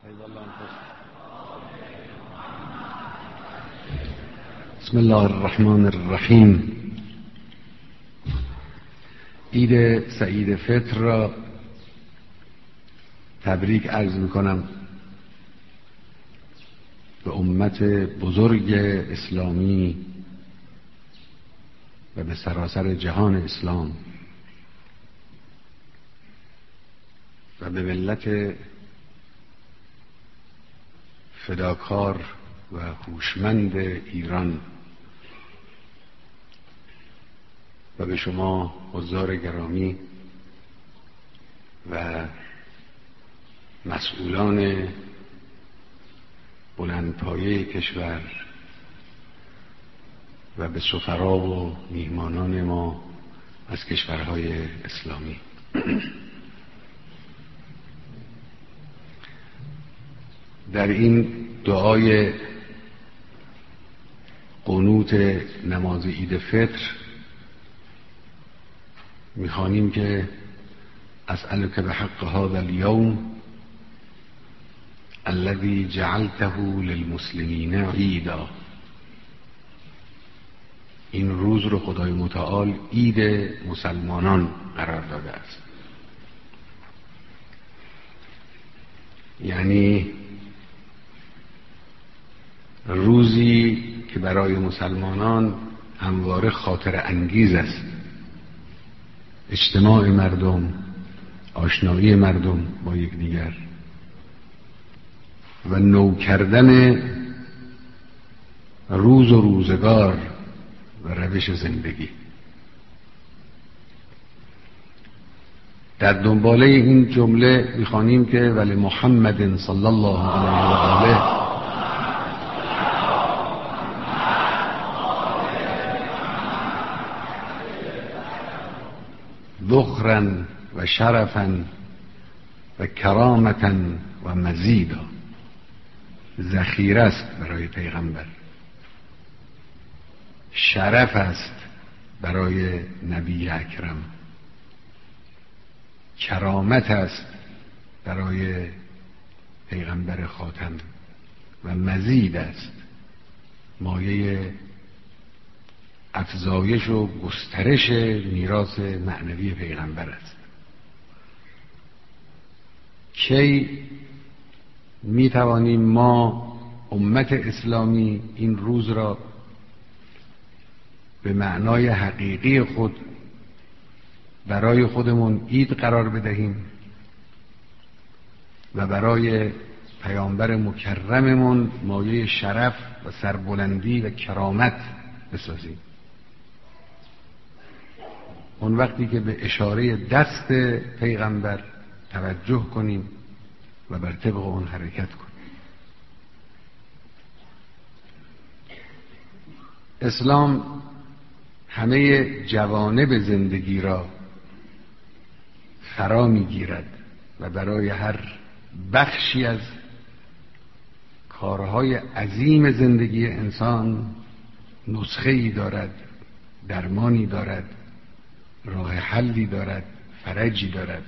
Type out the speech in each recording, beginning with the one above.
بسم الله الرحمن الرحیم. عید سعید فطر را تبریک عرض میکنم به امت بزرگ اسلامی و به سراسر جهان اسلام و به ملت فداکار و هوشمند ایران و به شما حضار گرامی و مسئولان بلندپایه کشور و به سفرا و میهمانان ما از کشورهای اسلامی. در این دعای قنوت نماز عید فطر می‌خوانیم که اسألک بحق هذا اليوم الذي جعلته للمسلمین عیدا. این روز رو خدای متعال عید مسلمانان قرار داده است، یعنی روزی که برای مسلمانان همواره خاطر انگیز است، اجتماع مردم، آشنایی مردم با یکدیگر و نو کردن روز و روزگار و روش زندگی. در دنباله این جمله می‌خوانیم که ولی محمد صلی الله علیه و آله ذخرا و شرفا و کرامتا و مزیدا. ذخیره است برای پیغمبر، شرف است برای نبی اکرم، کرامت است برای پیغمبر خاتم و مزید است، مایه افزایش و گسترش میراث معنوی پیغمبر است. کی می توانیم ما امت اسلامی این روز را به معنای حقیقی خود برای خودمون عید قرار بدهیم و برای پیامبر مکرممون مایه شرف و سربلندی و کرامت بسازیم؟ اون وقتی که به اشاره دست پیغمبر توجه کنیم و بر طبق اون حرکت کنیم. اسلام همه جوانب زندگی را فرا میگیرد و برای هر بخشی از کارهای عظیم زندگی انسان نسخه‌ای دارد، درمانی دارد، راه حلی دارد، فرجی دارد.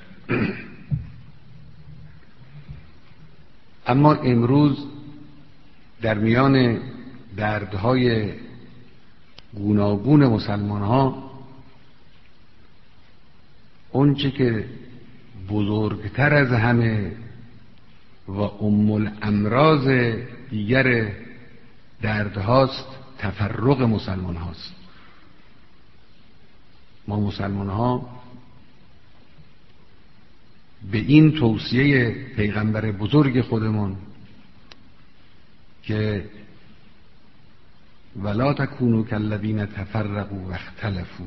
اما امروز در میان دردهای گوناگون مسلمان ها اونچه که بزرگتر از همه و ام الامراض دیگر دردهاست تفرق مسلمان هاست. ما مسلمان ها به این توصیه پیغمبر بزرگ خودمون که ولا تکونوا کالذین تفرقوا و اختلفوا،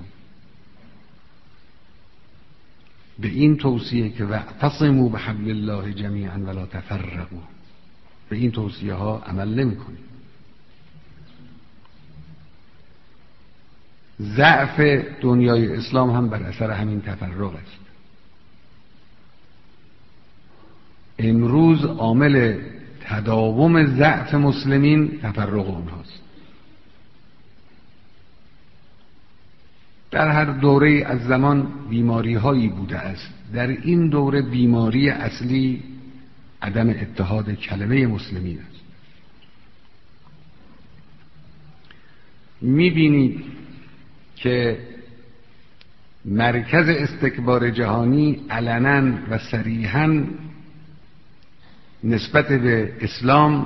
به این توصیه که واعتصموا بحبل الله جمیعا ولا تفرقوا، به این توصیه ها عمل نمی‌کنیم. ضعف دنیای اسلام هم بر اثر همین تفرق است. امروز عامل تداوم ضعف مسلمین تفرق اونهاست. در هر دوره از زمان بیماری هایی بوده است. در این دوره بیماری اصلی عدم اتحاد کلمه مسلمین است. میبینید که مرکز استکبار جهانی علنا و صریحا نسبت به اسلام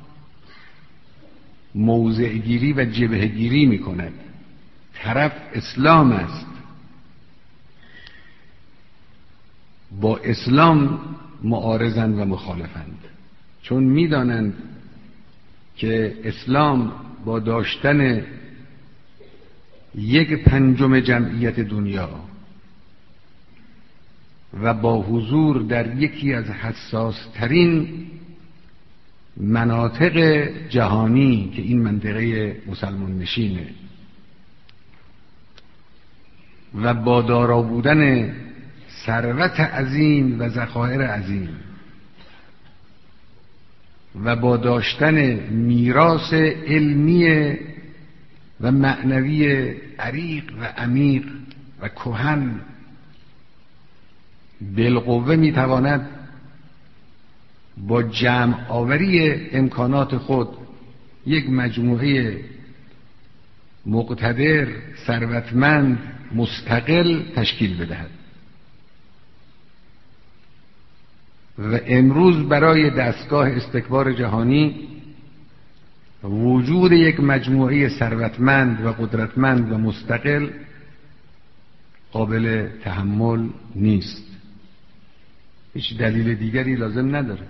موضع گیری و جبهه گیری می کند. طرف اسلام است، با اسلام معارضند و مخالفند، چون میدانند که اسلام با داشتن 1/5 جمعیت دنیا و با حضور در یکی از حساسترین مناطق جهانی که این منطقه مسلمان نشینه و با دارا بودن ثروت عظیم و ذخایر عظیم و با داشتن میراث علمی و معنوی عریق و عمیق و کهن، بالقوه میتواند با جمع آوری امکانات خود یک مجموعه مقتدر، ثروتمند، مستقل تشکیل بدهد. و امروز برای دستگاه استکبار جهانی وجود یک مجموعه ثروتمند و قدرتمند و مستقل قابل تحمل نیست. هیچ دلیل دیگری لازم نداره.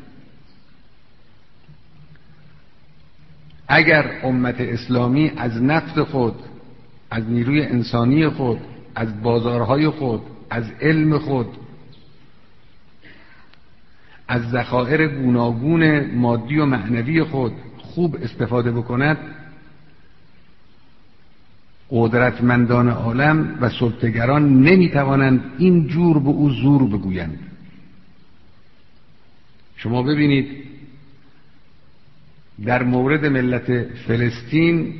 اگر امت اسلامی از نفت خود، از نیروی انسانی خود، از بازارهای خود، از علم خود، از ذخایر گوناگون مادی و معنوی خود خوب استفاده بکند، قدرتمندان عالم و سلطه‌گران نمیتوانند این جور به او زور بگویند. شما ببینید در مورد ملت فلسطین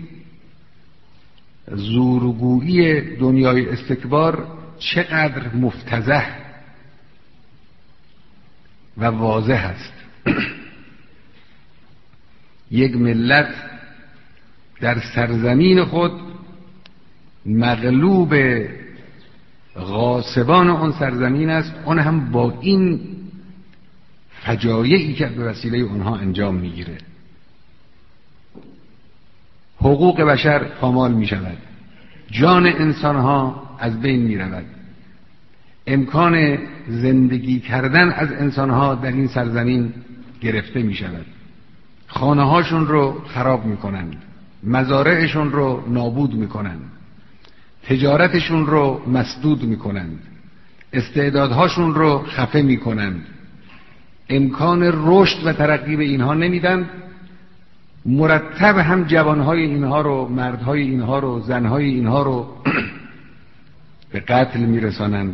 زورگویی دنیای استکبار چقدر مفتضح و واضح است. یک ملت در سرزمین خود مغلوب غاصبان آن سرزمین است، اون هم با این فجایعی که به وسیله اونها انجام میگیره. حقوق بشر پامال می شود، جان انسانها از بین می رود، امکان زندگی کردن از انسانها در این سرزمین گرفته می شود، خانه هاشون رو خراب می کنند، مزارعشون رو نابود می کنند، تجارتشون رو مسدود می کنند، استعدادهاشون رو خفه می کنند، امکان رشد و ترقی به اینها نمیدن، مرتب هم جوانهای اینها رو، مردهای اینها رو، زنهای اینها رو به قتل میرسانند.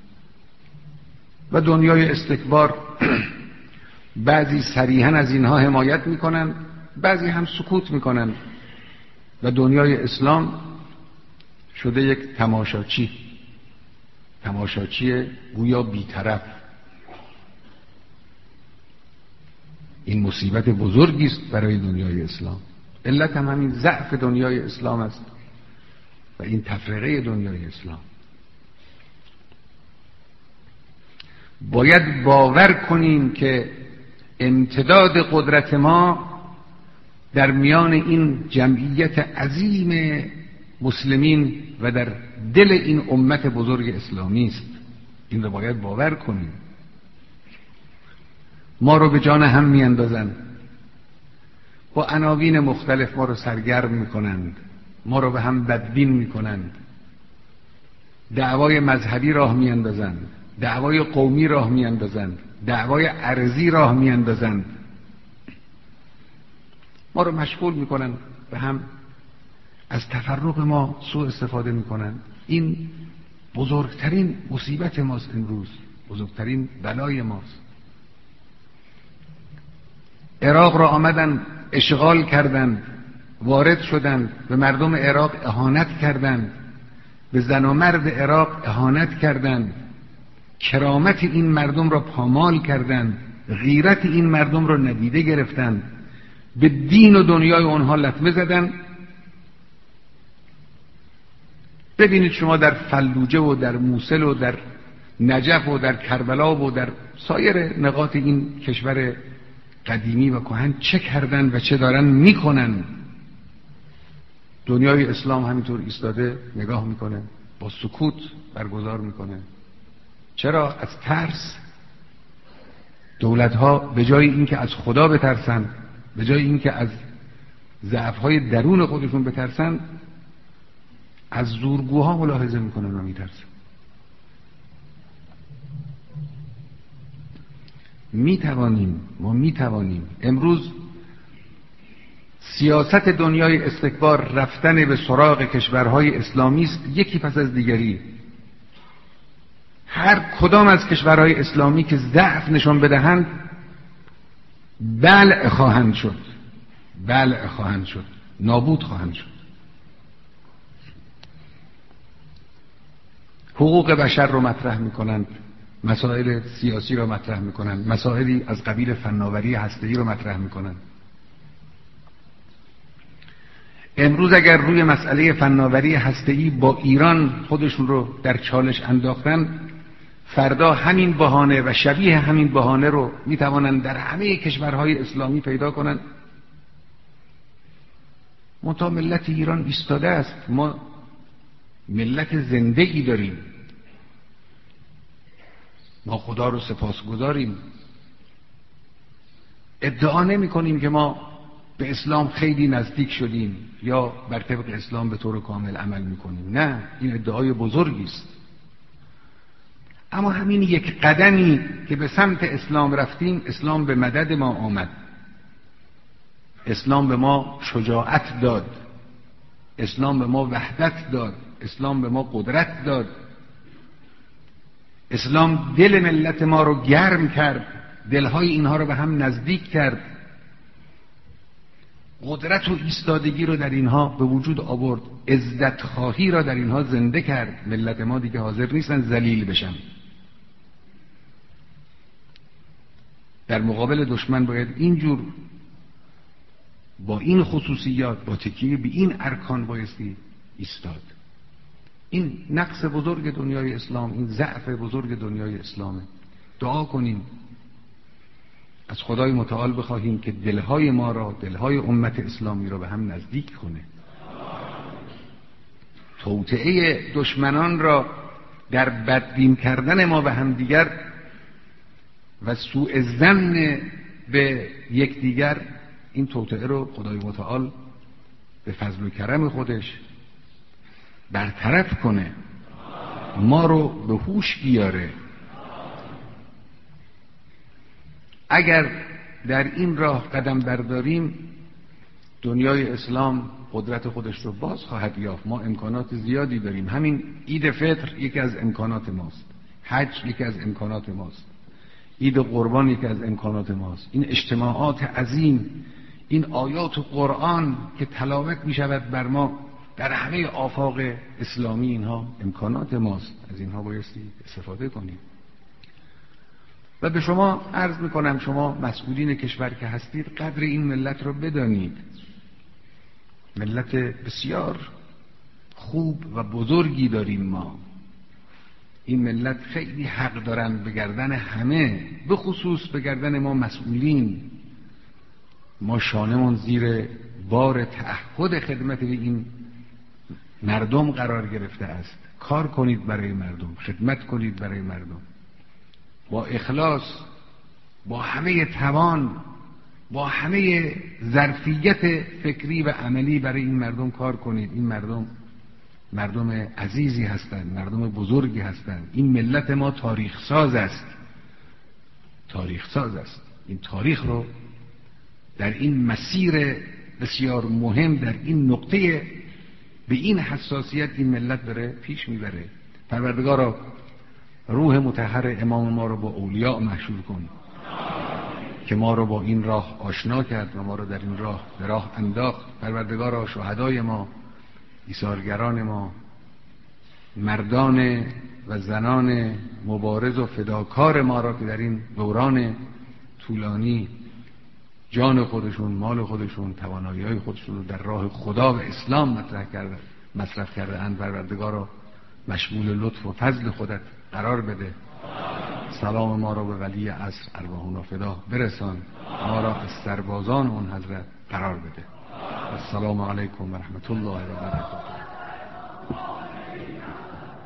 و دنیای استکبار بعضی صریحاً از اینها حمایت میکنند، بعضی هم سکوت میکنند و دنیای اسلام شده یک تماشاچی گویا بی‌طرف. این مصیبت بزرگی است برای دنیای اسلام. علت هم همین ضعف دنیای اسلام است و این تفرقه دنیای اسلام. باید باور کنیم که امتداد قدرت ما در میان این جمعیت عظیم مسلمین و در دل این امت بزرگ اسلامی است. این رو باید باور کنیم. ما رو به جان هم میاندازند، با عناوین مختلف ما رو سرگرم میکنند، ما رو به هم بدبین میکنند، دعوای مذهبی راه میاندازند، دعوای قومی راه میاندازند، دعوای ارضی راه میاندازند، ما رو مشغول میکنند به هم، از تفرق ما سوء استفاده میکنند. این بزرگترین مصیبت ماست امروز، بزرگترین بلای ماست. عراق را آمدن اشغال کردند، وارد شدند، به مردم عراق اهانت کردند، به زن و مرد عراق اهانت کردند، کرامت این مردم را پامال کردند، غیرت این مردم رو ندیده گرفتن، به دین و دنیای اونها لطمه زدن. ببینید شما در فلوجه و در موصل و در نجف و در کربلا و در سایر نقاط این کشور قدیمی و کهن چه کردن و چه دارن میکنن. دنیای اسلام همینطور ایستاده نگاه میکنه، با سکوت برگزار میکنه. چرا؟ از ترس. دولت‌ها به جای اینکه از خدا بترسن، به جای اینکه از ضعف‌های درون خودشون بترسن، از زورگوها ملاحظه میکنن و میترسن. ما میتوانیم امروز سیاست دنیای استکبار رفتن به سراغ کشورهای اسلامی است، یکی پس از دیگری. هر کدام از کشورهای اسلامی که ضعف نشان بدهند بلع خواهند شد، نابود خواهند شد. حقوق بشر رو مطرح میکنند، مسائل سیاسی رو مطرح میکنند، مسائلی از قبیل فناوری هسته‌ای رو مطرح میکنند. امروز اگر روی مسئله فناوری هسته‌ای با ایران خودشون رو در چالش انداختن، فردا همین بهانه و شبیه همین بهانه رو میتوانند در همه کشورهای اسلامی پیدا کنند. منتها ملت ایران ایستاده است. ما ملت زنده ای داریم، ما خدا رو سپاسگزاریم. ادعا نمی کنیم که ما به اسلام خیلی نزدیک شدیم یا بر طبق اسلام به طور کامل عمل میکنیم. نه، این ادعای بزرگی است. اما همین یک قدمی که به سمت اسلام رفتیم، اسلام به مدد ما آمد. اسلام به ما شجاعت داد، اسلام به ما وحدت داد، اسلام به ما قدرت داد. اسلام دل ملت ما رو گرم کرد، دلهای اینها رو به هم نزدیک کرد، قدرت و ایستادگی رو در اینها به وجود آورد، عزت خواهی را در اینها زنده کرد. ملت ما دیگه حاضر نیستن ذلیل بشن. در مقابل دشمن باید اینجور با این خصوصیات، با تکیه به این ارکان بایستی ایستاد. این نقص بزرگ دنیای اسلام، این ضعف بزرگ دنیای اسلامه. دعا کنیم، از خدای متعال بخواهیم که دلهای ما را، دلهای امت اسلامی را به هم نزدیک کنه. توطئه دشمنان را در بدبین کردن ما به هم دیگر و سوء ظن به یکدیگر، این توطئه رو خدای متعال به فضل و کرم خودش برطرف کنه، ما رو به هوش بیاره. اگر در این راه قدم برداریم، دنیای اسلام قدرت خودش رو باز خواهد یافت. ما امکانات زیادی داریم. همین عید فطر یکی از امکانات ماست، حج یکی از امکانات ماست، عید قربان یکی از امکانات ماست. این اجتماعات عظیم، این آیات قرآن که تلاوت می شود بر ما در همه آفاق اسلامی، اینها امکانات ماست. از اینها بایستی استفاده کنیم. و به شما عرض میکنم، شما مسئولین کشور که هستید، قدر این ملت را بدانید. ملت بسیار خوب و بزرگی داریم ما. این ملت خیلی حق دارن به گردن همه، به خصوص به گردن ما مسئولین. ما شانمون زیر بار تعهد خدمت به این مردم قرار گرفته است. کار کنید برای مردم، خدمت کنید برای مردم، با اخلاص، با همه توان، با همه ظرفیت فکری و عملی برای این مردم کار کنید. این مردم عزیزی هستند، مردم بزرگی هستند. این ملت ما تاریخ ساز است. این تاریخ رو در این مسیر بسیار مهم، در این نقطه به این حساسیت این ملت داره پیش میبره. پروردگارا روح مطهر امام ما رو با اولیاء محشور کن که ما رو با این راه آشنا کرد و ما رو در این راه به راه انداخت. پروردگارا شهدای ما، ایثارگران ما، مردان و زنان مبارز و فداکار ما را که در این دوران طولانی جان خودشون، مال خودشون، توانایی‌های خودشون رو در راه خدا و اسلام مصرف کرده اند. پروردگارا مشمول لطف و فضل خودت قرار بده. سلام ما را به ولی عصر ارواحنا فدا برسان، ما را از سربازان اون حضرت قرار بده. السلام علیکم و رحمت الله و برکاته.